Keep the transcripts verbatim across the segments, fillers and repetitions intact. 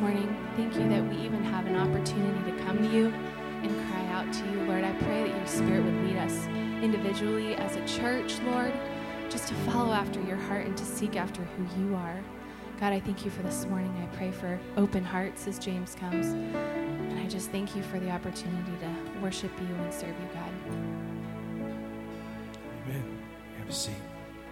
morning. Thank you that we even have an opportunity to come to you and cry out to you. Lord, I pray that your Spirit would lead us individually as a church, Lord, just to follow after your heart and to seek after who you are. God, I thank you for this morning. I pray for open hearts as James comes. And I just thank you for the opportunity to worship you and serve you, God. Amen. Have a seat.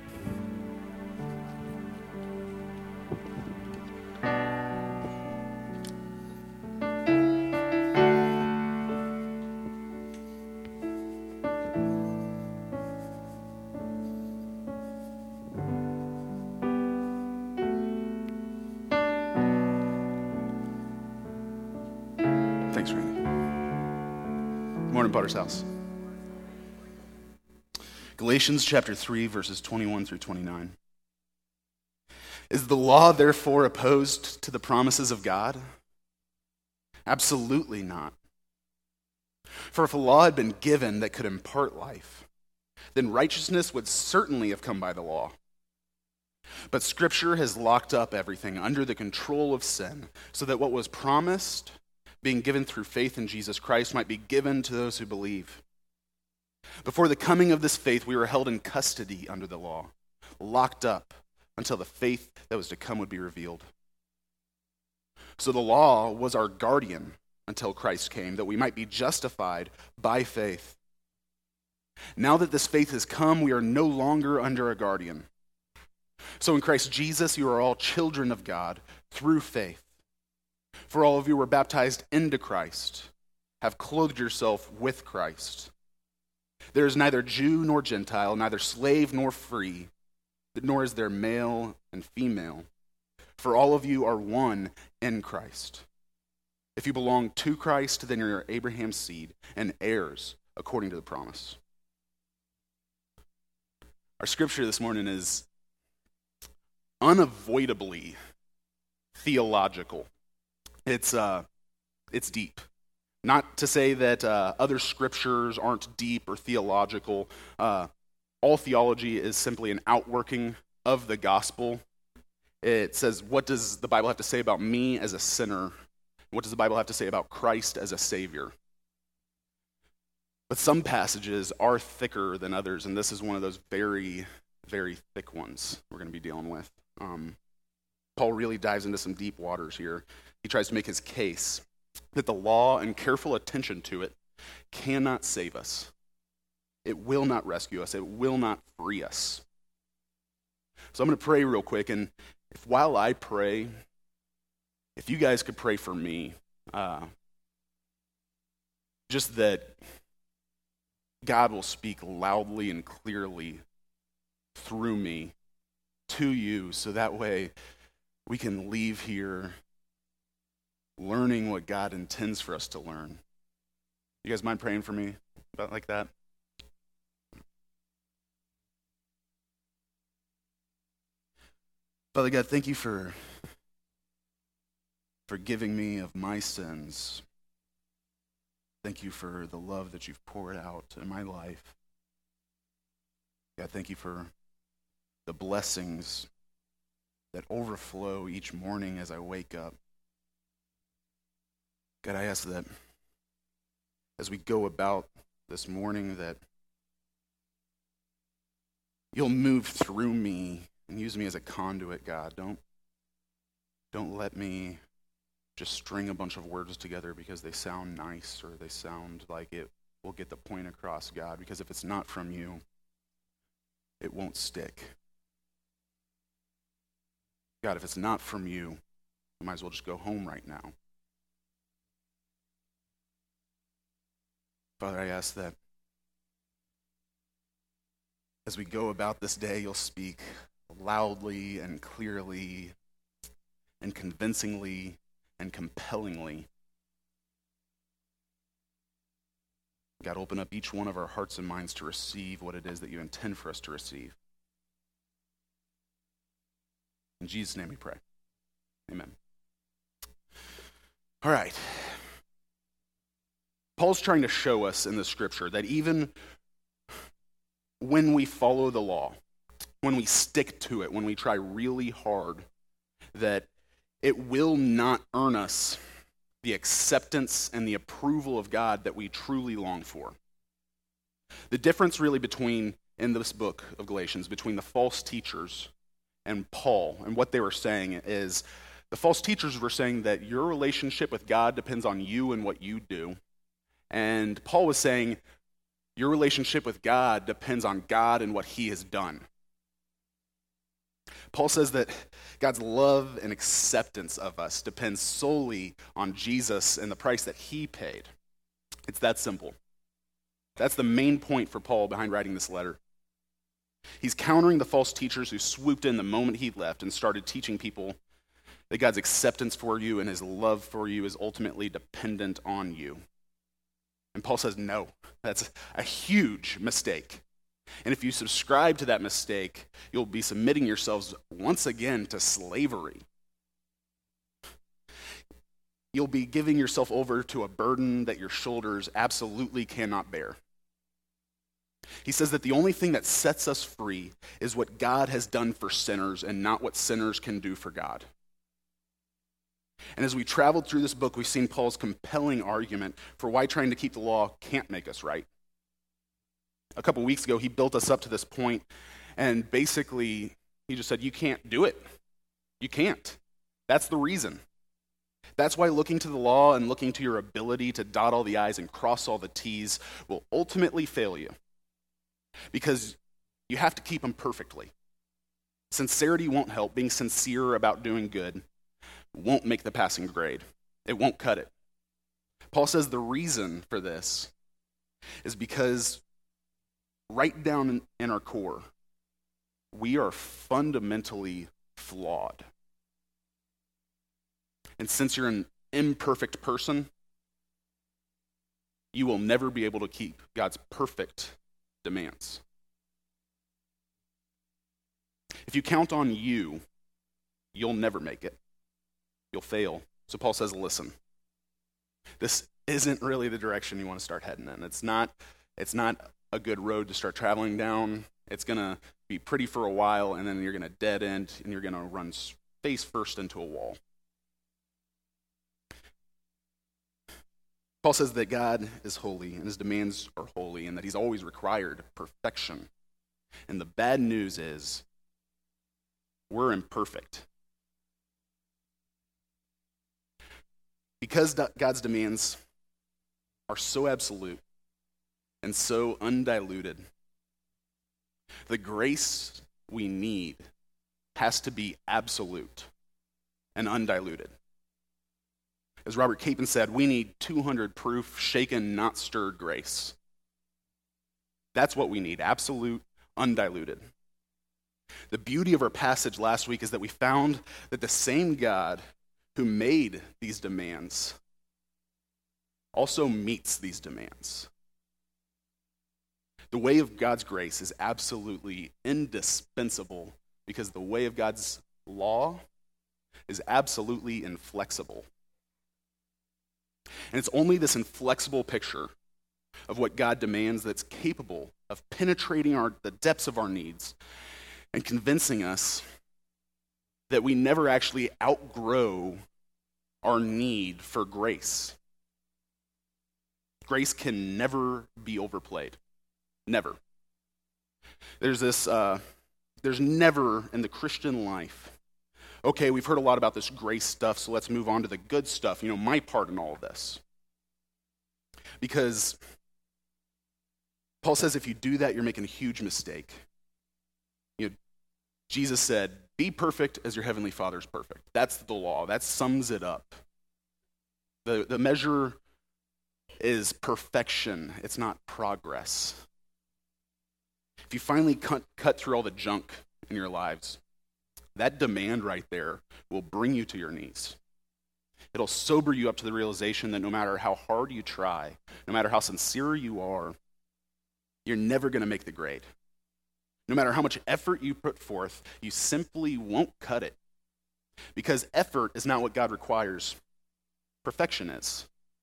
Thanks, Randy. Good morning, Potter's House. Galatians chapter three, verses twenty-one through twenty-nine. Is the law therefore opposed to the promises of God? Absolutely not. For if a law had been given that could impart life, then righteousness would certainly have come by the law. But Scripture has locked up everything under the control of sin, so that what was promised, being given through faith in Jesus Christ, might be given to those who believe. Before the coming of this faith, we were held in custody under the law, locked up until the faith that was to come would be revealed. So the law was our guardian until Christ came, that we might be justified by faith. Now that this faith has come, we are no longer under a guardian. So in Christ Jesus, you are all children of God through faith. For all of you were baptized into Christ, have clothed yourself with Christ. There is neither Jew nor Gentile, neither slave nor free, nor is there male and female. For all of you are one in Christ. If you belong to Christ, then you're Abraham's seed and heirs according to the promise. Our scripture this morning is unavoidably theological. It's uh, it's deep. Not to say that uh, other scriptures aren't deep or theological. Uh, all theology is simply an outworking of the gospel. It says, what does the Bible have to say about me as a sinner? What does the Bible have to say about Christ as a Savior? But some passages are thicker than others, and this is one of those very, very thick ones we're going to be dealing with. Um, Paul really dives into some deep waters here. He tries to make his case that the law and careful attention to it cannot save us. It will not rescue us. It will not free us. So I'm going to pray real quick, and if while I pray, if you guys could pray for me, uh, just that God will speak loudly and clearly through me to you, so that way we can leave here learning what God intends for us to learn. You guys mind praying for me about like that? Father God, thank you for forgiving me of my sins. Thank you for the love that you've poured out in my life. God, thank you for the blessings that overflow each morning as I wake up. God, I ask that as we go about this morning, that you'll move through me and use me as a conduit, God. Don't, don't let me just string a bunch of words together because they sound nice or they sound like it will get the point across, God, because if it's not from you, it won't stick. God, if it's not from you, I might as well just go home right now. Father, I ask that as we go about this day, you'll speak loudly and clearly and convincingly and compellingly. God, open up each one of our hearts and minds to receive what it is that you intend for us to receive. In Jesus' name we pray. Amen. All right. Paul's trying to show us in the scripture that even when we follow the law, when we stick to it, when we try really hard, that it will not earn us the acceptance and the approval of God that we truly long for. The difference really between, in this book of Galatians, between the false teachers and Paul and what they were saying is, the false teachers were saying that your relationship with God depends on you and what you do. And Paul was saying, your relationship with God depends on God and what he has done. Paul says that God's love and acceptance of us depends solely on Jesus and the price that he paid. It's that simple. That's the main point for Paul behind writing this letter. He's countering the false teachers who swooped in the moment he left and started teaching people that God's acceptance for you and his love for you is ultimately dependent on you. And Paul says, no, that's a huge mistake. And if you subscribe to that mistake, you'll be submitting yourselves once again to slavery. You'll be giving yourself over to a burden that your shoulders absolutely cannot bear. He says that the only thing that sets us free is what God has done for sinners and not what sinners can do for God. And as we traveled through this book, we've seen Paul's compelling argument for why trying to keep the law can't make us right. A couple weeks ago, he built us up to this point, and basically, he just said, you can't do it. You can't. That's the reason. That's why looking to the law and looking to your ability to dot all the I's and cross all the T's will ultimately fail you. Because you have to keep them perfectly. Sincerity won't help. Being sincere about doing good won't make the passing grade. It won't cut it. Paul says the reason for this is because right down in, in our core, we are fundamentally flawed. And since you're an imperfect person, you will never be able to keep God's perfect demands. If you count on you, you'll never make it. You'll fail. So Paul says, listen, this isn't really the direction you want to start heading in. It's not, it's not a good road to start traveling down. It's going to be pretty for a while, and then you're going to dead end, and you're going to run face first into a wall. Paul says that God is holy, and his demands are holy, and that he's always required perfection. And the bad news is, we're imperfect. Because God's demands are so absolute and so undiluted, the grace we need has to be absolute and undiluted. As Robert Capon said, we need two hundred proof, shaken, not stirred grace. That's what we need, absolute, undiluted. The beauty of our passage last week is that we found that the same God who made these demands also meets these demands. The way of God's grace is absolutely indispensable because the way of God's law is absolutely inflexible. And it's only this inflexible picture of what God demands that's capable of penetrating our, the depths of our needs and convincing us that we never actually outgrow our need for grace. Grace can never be overplayed. Never. There's this, uh, there's never in the Christian life, okay, we've heard a lot about this grace stuff, so let's move on to the good stuff, you know, my part in all of this. Because Paul says if you do that, you're making a huge mistake. You know, Jesus said, be perfect as your heavenly Father is perfect. That's the law. That sums it up. The, the measure is perfection. It's not progress. If you finally cut, cut through all the junk in your lives, that demand right there will bring you to your knees. It'll sober you up to the realization that no matter how hard you try, no matter how sincere you are, you're never going to make the grade. No matter how much effort you put forth, you simply won't cut it. Because effort is not what God requires. Perfection is.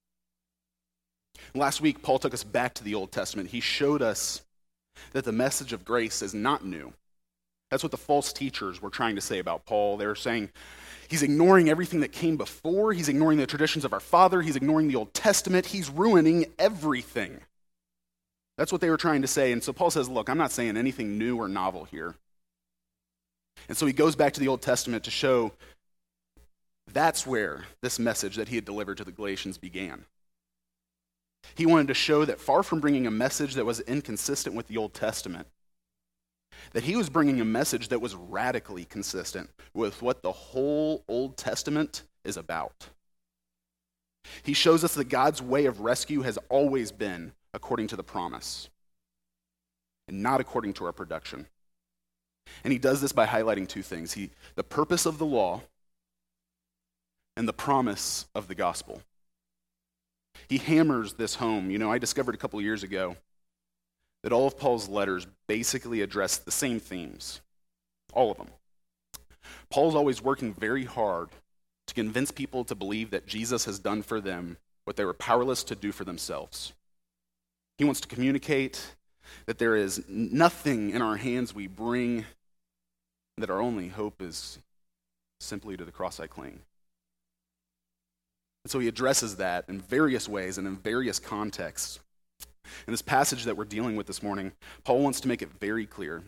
Last week, Paul took us back to the Old Testament. He showed us that the message of grace is not new. That's what the false teachers were trying to say about Paul. They were saying he's ignoring everything that came before. He's ignoring the traditions of our father. He's ignoring the Old Testament. He's ruining everything. That's what they were trying to say. And so Paul says, look, I'm not saying anything new or novel here. And so he goes back to the Old Testament to show that's where this message that he had delivered to the Galatians began. He wanted to show that far from bringing a message that was inconsistent with the Old Testament, that he was bringing a message that was radically consistent with what the whole Old Testament is about. He shows us that God's way of rescue has always been according to the promise, and not according to our production. And he does this by highlighting two things. He, the purpose of the law and the promise of the gospel. He hammers this home. You know, I discovered a couple years ago that all of Paul's letters basically address the same themes. All of them. Paul's always working very hard to convince people to believe that Jesus has done for them what they were powerless to do for themselves. He wants to communicate that there is nothing in our hands we bring, that our only hope is simply to the cross I cling. And so he addresses that in various ways and in various contexts. In this passage that we're dealing with this morning, Paul wants to make it very clear.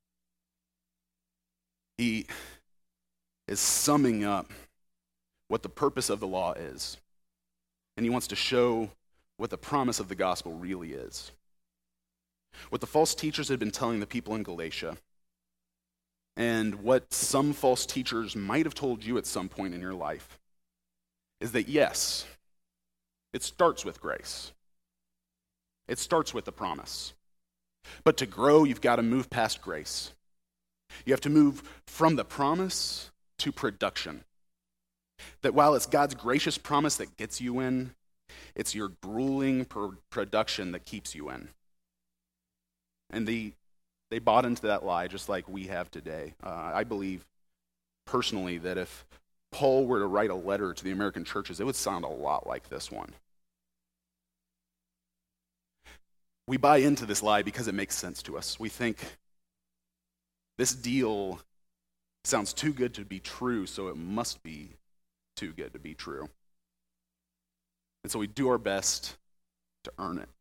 He is summing up what the purpose of the law is. And he wants to show what the promise of the gospel really is. What the false teachers had been telling the people in Galatia, and what some false teachers might have told you at some point in your life, is that yes, it starts with grace. It starts with the promise. But to grow, you've got to move past grace. You have to move from the promise to production. That while it's God's gracious promise that gets you in, it's your grueling pro- production that keeps you in. And the, they bought into that lie just like we have today. Uh, I believe personally that if Paul were to write a letter to the American churches, it would sound a lot like this one. We buy into this lie because it makes sense to us. We think this deal sounds too good to be true, so it must be too good to be true. And so we do our best to earn it.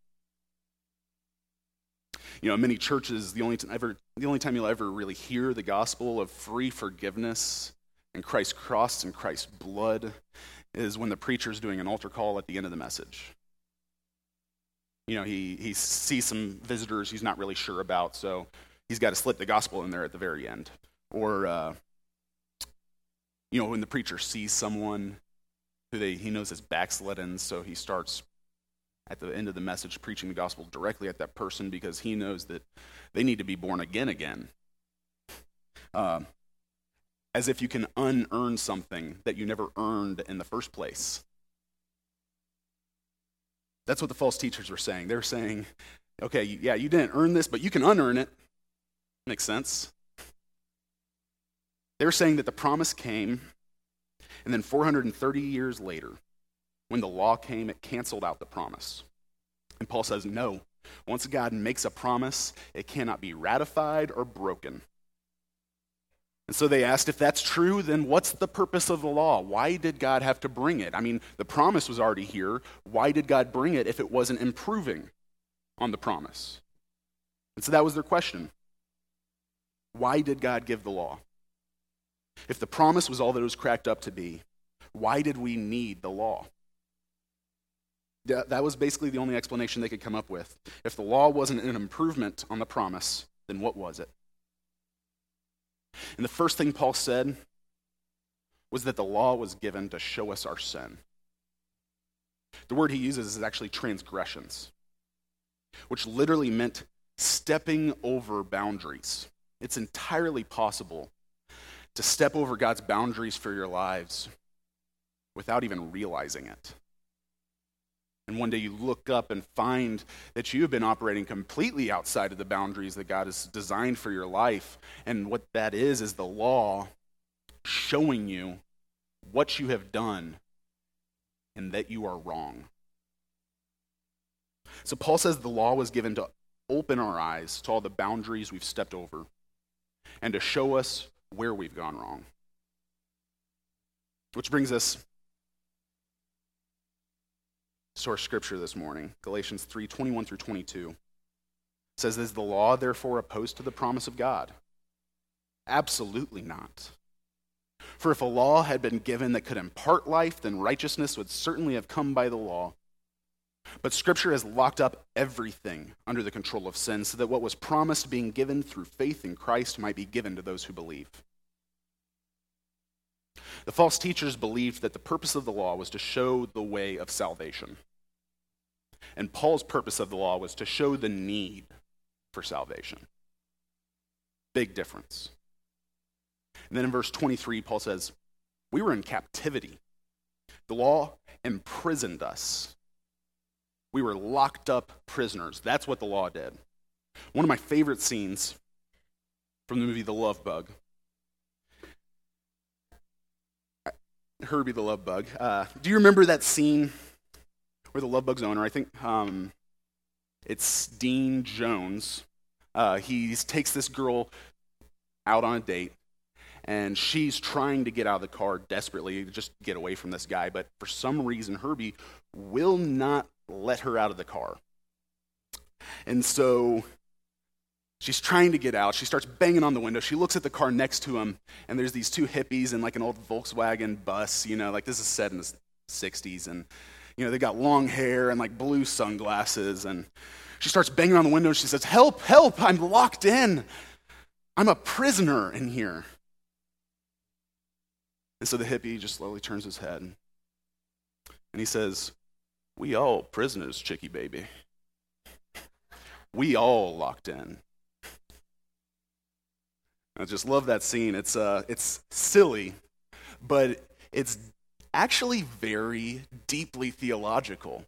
You know, in many churches, the only, t- ever, the only time you'll ever really hear the gospel of free forgiveness and Christ's cross and Christ's blood is when the preacher's doing an altar call at the end of the message. You know, he, he sees some visitors he's not really sure about, so he's got to slip the gospel in there at the very end. Or, uh, you know, when the preacher sees someone who they, he knows is backslidden, so he starts at the end of the message preaching the gospel directly at that person because he knows that they need to be born again again. Uh, as if you can unearn something that you never earned in the first place. That's what the false teachers were saying. They were saying, okay, yeah, you didn't earn this, but you can unearn it. Makes sense. They were saying that the promise came, and then four hundred thirty years later, when the law came, it canceled out the promise. And Paul says, no, once God makes a promise, it cannot be ratified or broken. And so they asked, if that's true, then what's the purpose of the law? Why did God have to bring it? I mean, the promise was already here. Why did God bring it if it wasn't improving on the promise? And so that was their question. Why did God give the law? If the promise was all that it was cracked up to be, why did we need the law? That was basically the only explanation they could come up with. If the law wasn't an improvement on the promise, then what was it? And the first thing Paul said was that the law was given to show us our sin. The word he uses is actually transgressions, which literally meant stepping over boundaries. It's entirely possible to step over God's boundaries for your lives without even realizing it. And one day you look up and find that you have been operating completely outside of the boundaries that God has designed for your life. And what that is, is the law showing you what you have done and that you are wrong. So Paul says the law was given to open our eyes to all the boundaries we've stepped over and to show us where we've gone wrong. Which brings us to our scripture this morning, Galatians three, twenty-one through twenty-two. It says, "Is the law therefore opposed to the promise of God? Absolutely not. For if a law had been given that could impart life, then righteousness would certainly have come by the law. But Scripture has locked up everything under the control of sin, so that what was promised being given through faith in Christ might be given to those who believe." The false teachers believed that the purpose of the law was to show the way of salvation. And Paul's purpose of the law was to show the need for salvation. Big difference. And then in verse twenty-three, Paul says, "We were in captivity. The law imprisoned us. We were locked up prisoners." That's what the law did. One of my favorite scenes from the movie The Love Bug. Herbie the Love Bug. Uh, do you remember that scene where the Love Bug's owner, I think um, it's Dean Jones, uh, he takes this girl out on a date, and she's trying to get out of the car desperately, just get away from this guy, but for some reason Herbie will not let her out of the car. And so she's trying to get out. She starts banging on the window. She looks at the car next to him, and there's these two hippies in like an old Volkswagen bus, you know, like this is set in the sixties, and you know, they got long hair and like blue sunglasses, and she starts banging on the window, and she says, "Help, help, I'm locked in. I'm a prisoner in here." And so the hippie just slowly turns his head, and he says, "We all prisoners, chickie baby. We all locked in." I just love that scene. It's uh, it's silly, but it's actually very deeply theological.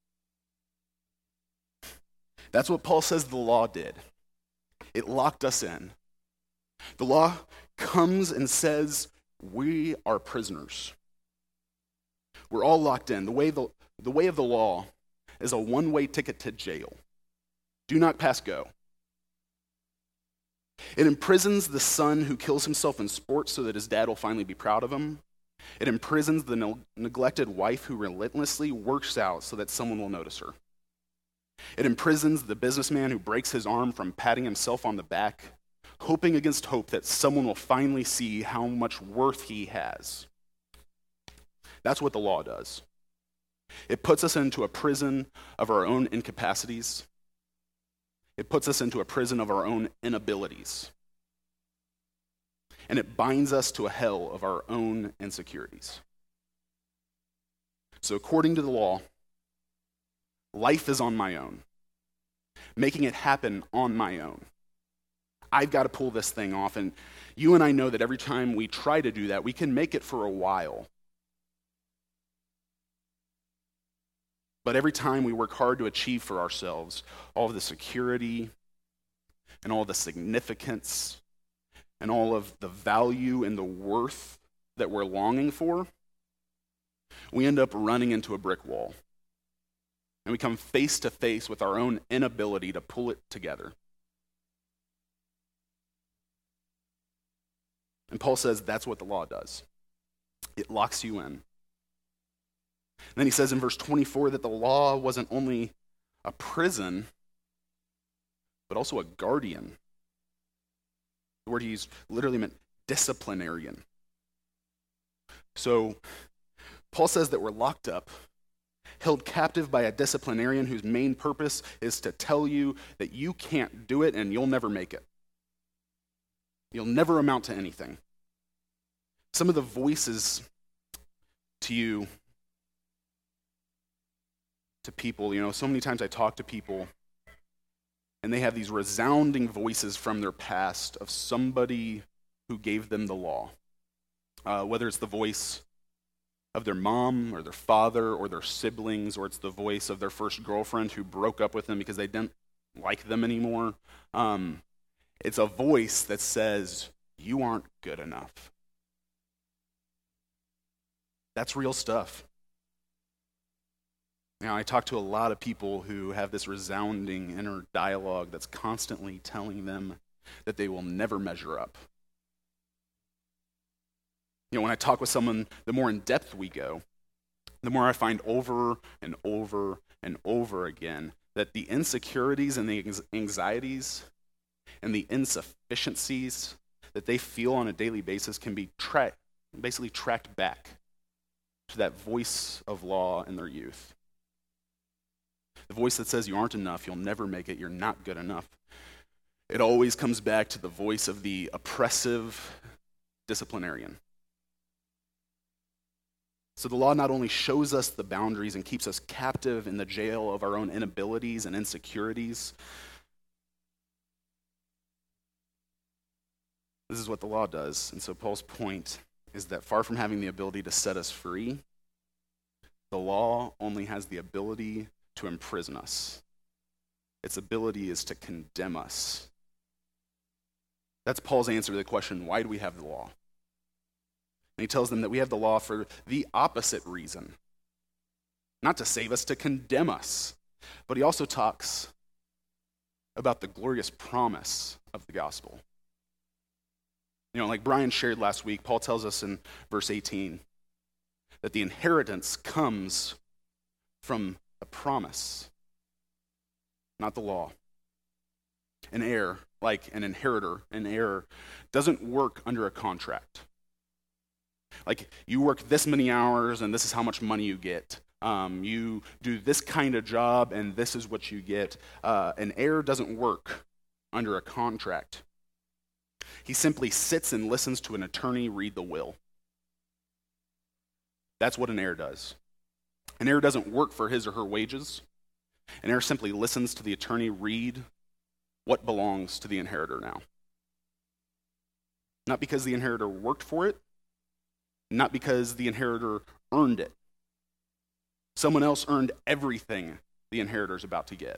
That's what Paul says the law did. It locked us in. The law comes and says we are prisoners. We're all locked in. The way the, the way of the law is a one-way ticket to jail. Do not pass go. It imprisons the son who kills himself in sports so that his dad will finally be proud of him. It imprisons the ne- neglected wife who relentlessly works out so that someone will notice her. It imprisons the businessman who breaks his arm from patting himself on the back, hoping against hope that someone will finally see how much worth he has. That's what the law does. It puts us into a prison of our own incapacities. It puts us into a prison of our own inabilities. And it binds us to a hell of our own insecurities. So according to the law, life is on my own. Making it happen on my own. I've got to pull this thing off, and you and I know that every time we try to do that, we can make it for a while. But every time we work hard to achieve for ourselves all of the security and all the significance and all of the value and the worth that we're longing for, we end up running into a brick wall. And we come face to face with our own inability to pull it together. And Paul says that's what the law does. It locks you in. And then he says in verse twenty-four that the law wasn't only a prison, but also a guardian. The word he used literally meant disciplinarian. So Paul says that we're locked up, held captive by a disciplinarian whose main purpose is to tell you that you can't do it and you'll never make it. You'll never amount to anything. Some of the voices to you, to people, you know, so many times I talk to people and they have these resounding voices from their past of somebody who gave them the law. Uh, whether it's the voice of their mom or their father or their siblings, or it's the voice of their first girlfriend who broke up with them because they didn't like them anymore. Um, it's a voice that says, you aren't good enough. That's real stuff. Now, I talk to a lot of people who have this resounding inner dialogue that's constantly telling them that they will never measure up. You know, when I talk with someone, the more in depth we go, the more I find over and over and over again that the insecurities and the anxieties and the insufficiencies that they feel on a daily basis can be tra- basically tracked back to that voice of law in their youth. The voice that says you aren't enough, you'll never make it, you're not good enough. It always comes back to the voice of the oppressive disciplinarian. So the law not only shows us the boundaries and keeps us captive in the jail of our own inabilities and insecurities. This is what the law does. And so Paul's point is that far from having the ability to set us free, the law only has the ability to imprison us. Its ability is to condemn us. That's Paul's answer to the question, why do we have the law? And he tells them that we have the law for the opposite reason. Not to save us, to condemn us. But he also talks about the glorious promise of the gospel. You know, like Brian shared last week, Paul tells us in verse eighteen that the inheritance comes from a promise, not the law. An heir, like an inheritor, an heir, doesn't work under a contract. Like, you work this many hours and this is how much money you get. Um, you do this kind of job and this is what you get. Uh, an heir doesn't work under a contract. He simply sits and listens to an attorney read the will. That's what an heir does. An heir doesn't work for his or her wages. An heir simply listens to the attorney read what belongs to the inheritor now. Not because the inheritor worked for it, not because the inheritor earned it. Someone else earned everything the inheritor is about to get.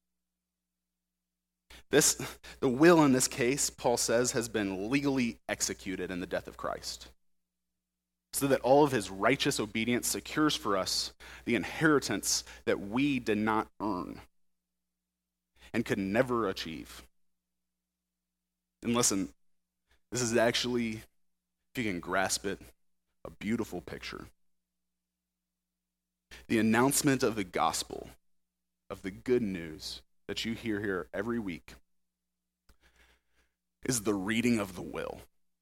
This, the will in this case, Paul says, has been legally executed in the death of Christ, so that all of his righteous obedience secures for us the inheritance that we did not earn and could never achieve. And listen, this is actually, if you can grasp it, a beautiful picture. The announcement of the gospel, of the good news that you hear here every week, is the reading of the will.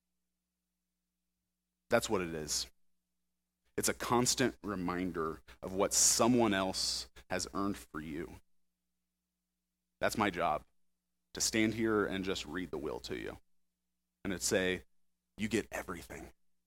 That's what it is. It's a constant reminder of what someone else has earned for you. That's my job, to stand here and just read the will to you. And to say, you get everything.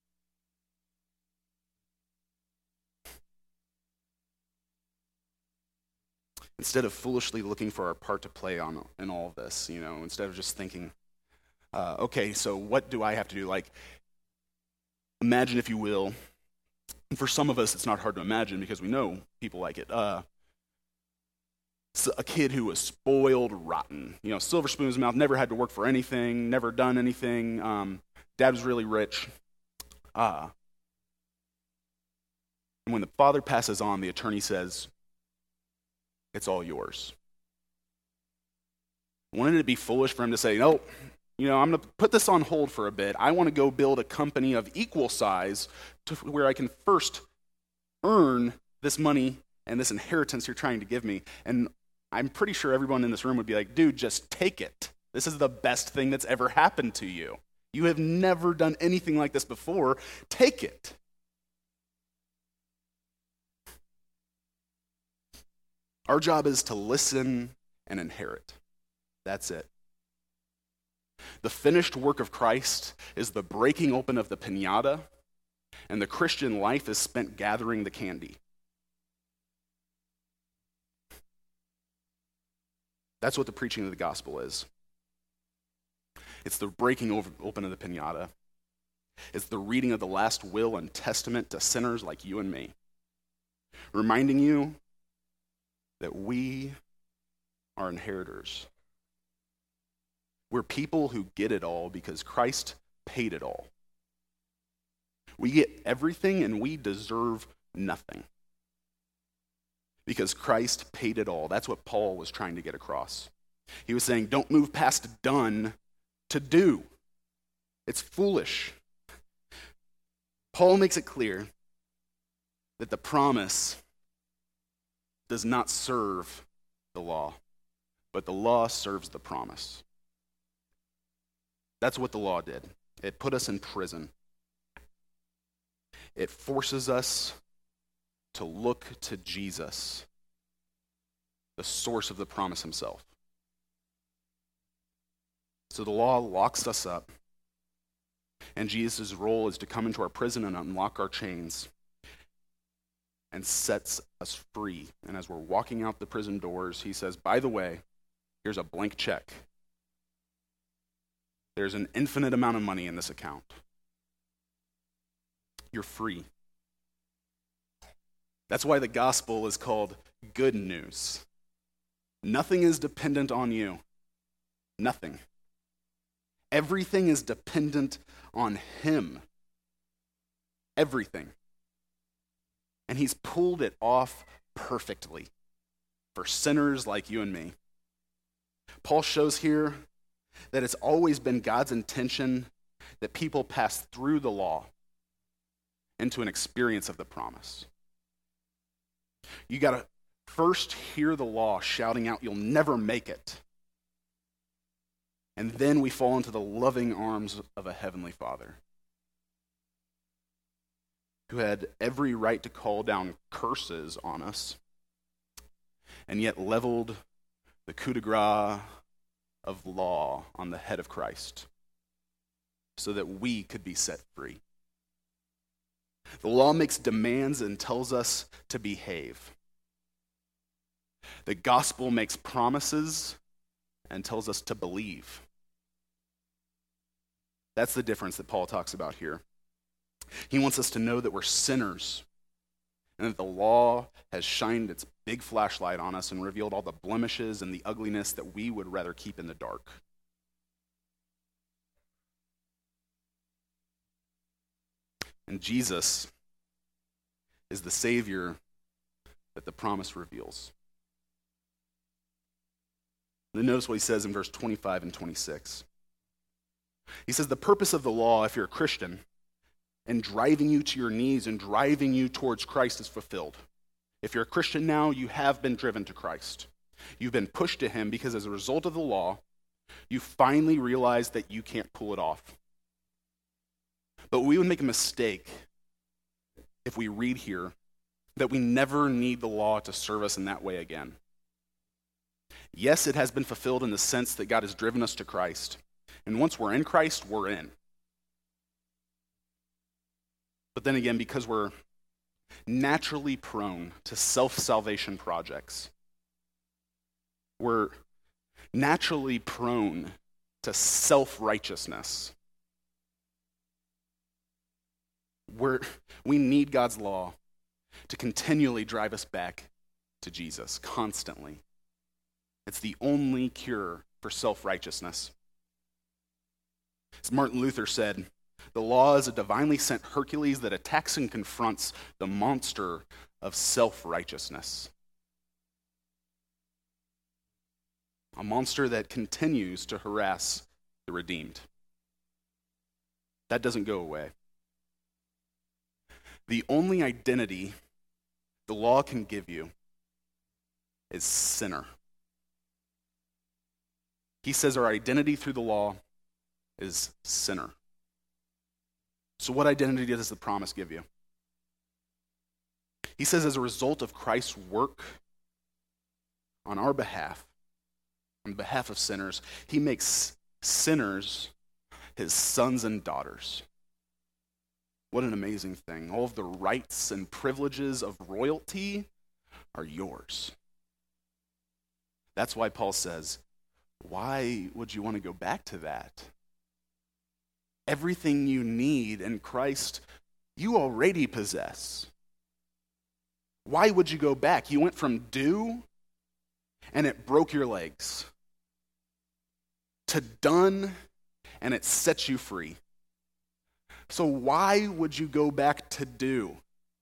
Instead of foolishly looking for our part to play on in all of this, you know, instead of just thinking, uh, okay, so what do I have to do? Like, imagine, if you will, and for some of us it's not hard to imagine because we know people like it, uh, so a kid who was spoiled rotten, you know, silver spoon in his mouth, never had to work for anything, never done anything, um, dad was really rich. Uh, and when the father passes on, the attorney says, it's all yours. Wouldn't it be foolish for him to say, nope, you know, I'm going to put this on hold for a bit. I want to go build a company of equal size to where I can first earn this money and this inheritance you're trying to give me. And I'm pretty sure everyone in this room would be like, dude, just take it. This is the best thing that's ever happened to you. You have never done anything like this before. Take it. Our job is to listen and inherit. That's it. The finished work of Christ is the breaking open of the piñata, and the Christian life is spent gathering the candy. That's what the preaching of the gospel is. It's the breaking over, open of the piñata. It's the reading of the last will and testament to sinners like you and me, reminding you that we are inheritors. We're people who get it all because Christ paid it all. We get everything and we deserve nothing because Christ paid it all. That's what Paul was trying to get across. He was saying, don't move past done to do. It's foolish. Paul makes it clear that the promise does not serve the law, but the law serves the promise. That's what the law did. It put us in prison. It forces us to look to Jesus, the source of the promise himself. So the law locks us up, and Jesus' role is to come into our prison and unlock our chains and sets us free. And as we're walking out the prison doors, he says, by the way, here's a blank check. There's an infinite amount of money in this account. You're free. That's why the gospel is called good news. Nothing is dependent on you. Nothing. Everything is dependent on him. Everything. And he's pulled it off perfectly for sinners like you and me. Paul shows here that it's always been God's intention that people pass through the law into an experience of the promise. You got to first hear the law shouting out, you'll never make it. And then we fall into the loving arms of a heavenly Father who had every right to call down curses on us and yet leveled the coup de grace of law on the head of Christ so that we could be set free. The law makes demands and tells us to behave. The gospel makes promises and tells us to believe. That's the difference that Paul talks about here. He wants us to know that we're sinners and that the law has shined its big flashlight on us and revealed all the blemishes and the ugliness that we would rather keep in the dark. And Jesus is the Savior that the promise reveals. Then notice what he says in verse twenty-five and twenty-six. He says, the purpose of the law, if you're a Christian, and driving you to your knees and driving you towards Christ is fulfilled. If you're a Christian now, you have been driven to Christ. You've been pushed to him because as a result of the law, you finally realize that you can't pull it off. But we would make a mistake if we read here that we never need the law to serve us in that way again. Yes, it has been fulfilled in the sense that God has driven us to Christ. And once we're in Christ, we're in. But then again, because we're naturally prone to self-salvation projects, we're naturally prone to self-righteousness. We're, we need God's law to continually drive us back to Jesus, constantly. It's the only cure for self-righteousness. As Martin Luther said, the law is a divinely sent Hercules that attacks and confronts the monster of self-righteousness. A monster that continues to harass the redeemed. That doesn't go away. The only identity the law can give you is sinner. He says our identity through the law is sinner. So what identity does the promise give you? He says as a result of Christ's work on our behalf, on behalf of sinners, he makes sinners his sons and daughters. What an amazing thing. All of the rights and privileges of royalty are yours. That's why Paul says, why would you want to go back to that? Everything you need in Christ, you already possess. Why would you go back? You went from do, and it broke your legs, to done, and it sets you free. So why would you go back to do?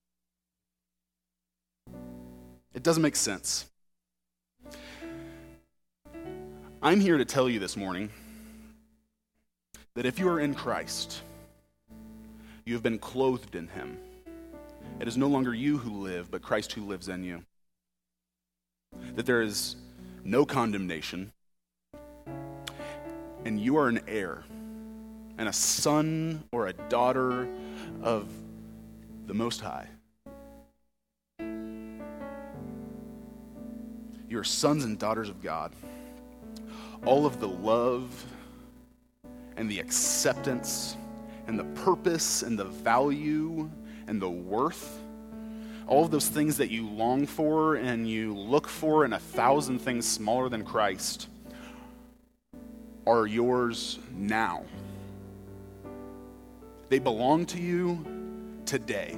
It doesn't make sense. I'm here to tell you this morning that if you are in Christ, you have been clothed in him. It is no longer you who live, but Christ who lives in you. That there is no condemnation, and you are an heir and a son or a daughter of the Most High. You are sons and daughters of God. All of the love and the acceptance and the purpose and the value and the worth, all of those things that you long for and you look for in a thousand things smaller than Christ, are yours now. They belong to you today.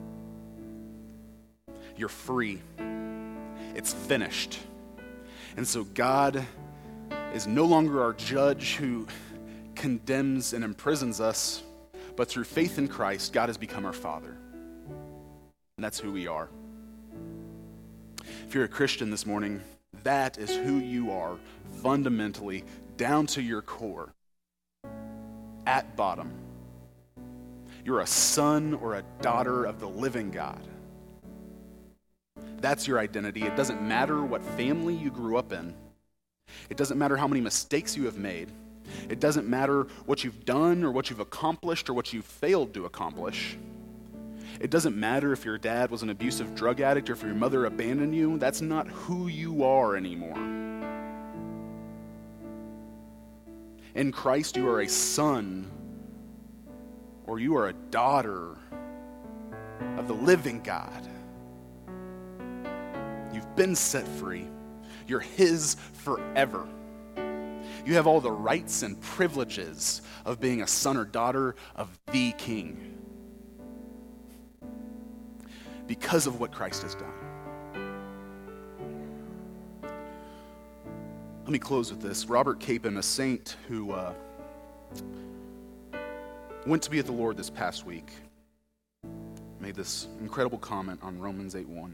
You're free. It's finished. And so God is no longer our judge who condemns and imprisons us, but through faith in Christ, God has become our Father. And that's who we are. If you're a Christian this morning, that is who you are fundamentally, down to your core, at bottom. You're a son or a daughter of the living God. That's your identity. It doesn't matter what family you grew up in. It doesn't matter how many mistakes you have made. It doesn't matter what you've done or what you've accomplished or what you've failed to accomplish. It doesn't matter if your dad was an abusive drug addict or if your mother abandoned you. That's not who you are anymore. In Christ, you are a son or you are a daughter of the living God. You've been set free. You're his forever. You have all the rights and privileges of being a son or daughter of the King because of what Christ has done. Let me close with this. Robert Capon, a saint who uh, went to be with the Lord this past week, made this incredible comment on Romans eight one.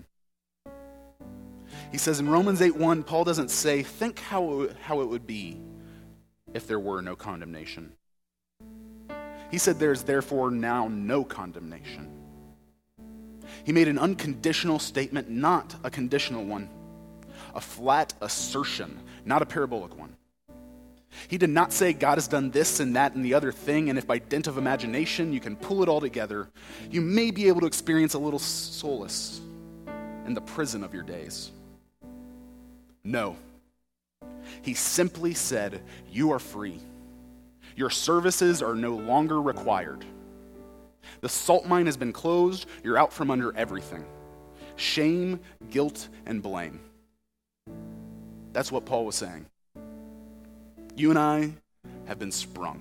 He says in Romans eight one, Paul doesn't say, think how, how it would be if there were no condemnation. He said there's therefore now no condemnation. He made an unconditional statement, not a conditional one. A flat assertion, not a parabolic one. He did not say God has done this and that and the other thing, and if by dint of imagination you can pull it all together, you may be able to experience a little solace in the prison of your days. No. He simply said, you are free. Your services are no longer required. The salt mine has been closed. You're out from under everything. Shame, guilt, and blame. That's what Paul was saying. You and I have been sprung.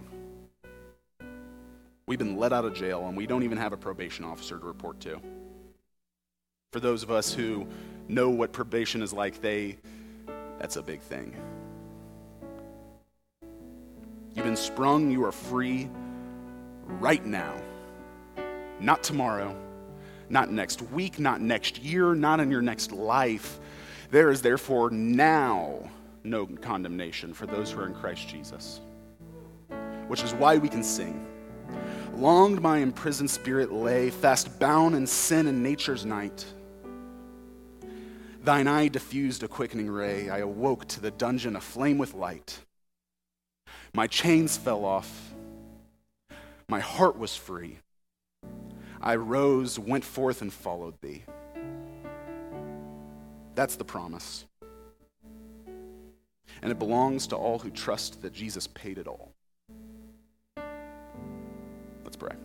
We've been let out of jail, and we don't even have a probation officer to report to. For those of us who know what probation is like, they that's a big thing. You've been sprung, you are free right now. Not tomorrow, not next week, not next year, not in your next life. There is therefore now no condemnation for those who are in Christ Jesus. Which is why we can sing. Longed my imprisoned spirit lay, fast bound in sin and nature's night. Thine eye diffused a quickening ray. I awoke to the dungeon aflame with light. My chains fell off. My heart was free. I rose, went forth, and followed thee. That's the promise. And it belongs to all who trust that Jesus paid it all. Let's pray.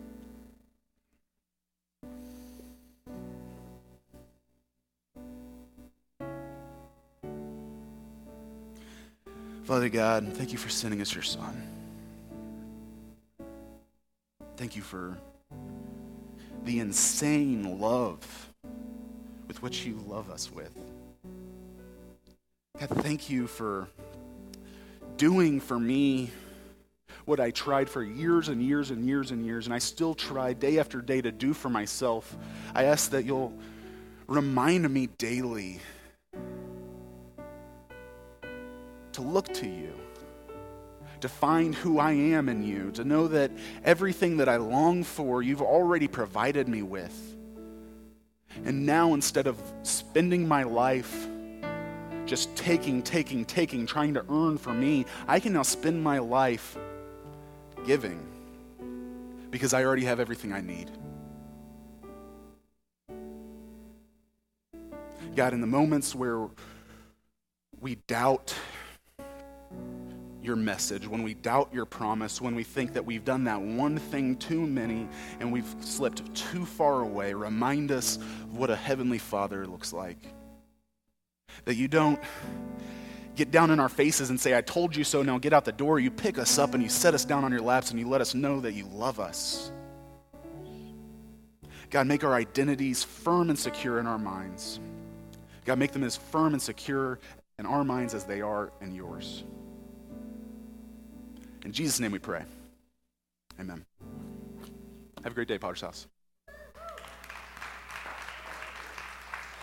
Father God, thank you for sending us your Son. Thank you for the insane love with which you love us with. God, thank you for doing for me what I tried for years and years and years and years, and I still try day after day to do for myself. I ask that you'll remind me daily to look to you. to find who I am in you, to know that everything that I long for, you've already provided me with. And now, instead of spending my life just taking, taking, taking, trying to earn for me, I can now spend my life giving because I already have everything I need. God, in the moments where we doubt your message, when we doubt your promise, when we think that we've done that one thing too many and we've slipped too far away, remind us of what a heavenly Father looks like. That you don't get down in our faces and say, I told you so, now get out the door. You pick us up and you set us down on your laps and you let us know that you love us. God, make our identities firm and secure in our minds. God, make them as firm and secure in our minds as they are in yours. In Jesus' name we pray. Amen. Have a great day, Potter's House.